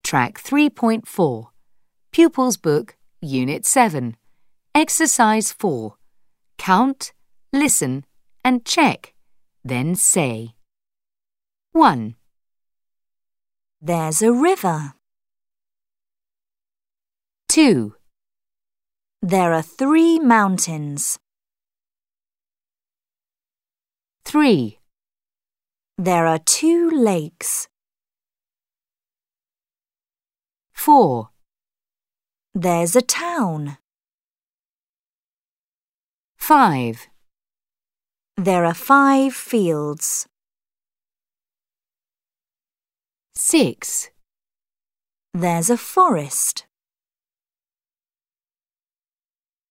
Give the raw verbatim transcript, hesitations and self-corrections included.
Track three point four, Pupils Book, Unit seven. Exercise four. Count, listen, and check. Then say. one. There's a river. two. There are three mountains. three. There are two lakes. four. There's a town. five. There are five fields. six. There's a forest.